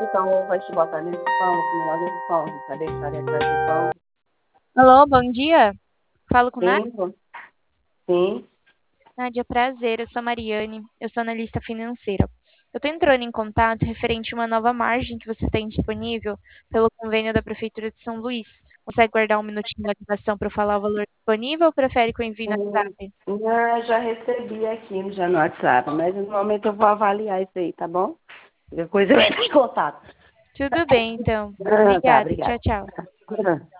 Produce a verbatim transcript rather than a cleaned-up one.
então vai te botar nesse pão, assim, lá nesse pão, vai deixar ele atrás do pão. Alô, bom dia. Falo com Nádia. Sim, pô. Sim. Nádia, prazer. Eu sou a Mariane. Eu sou analista financeira. Eu estou entrando em contato referente a uma nova margem que você tem disponível pelo convênio da Prefeitura de São Luís. Consegue guardar um minutinho da gravação para eu falar o valor disponível ou prefere que eu envie no Hum, WhatsApp? ah, já recebi aqui já no WhatsApp, mas no momento eu vou avaliar isso aí, tá bom? Qualquer coisa eu entro em contato. Tudo bem, então. Ah, tá, Obrigada. Tchau, obrigada. tchau.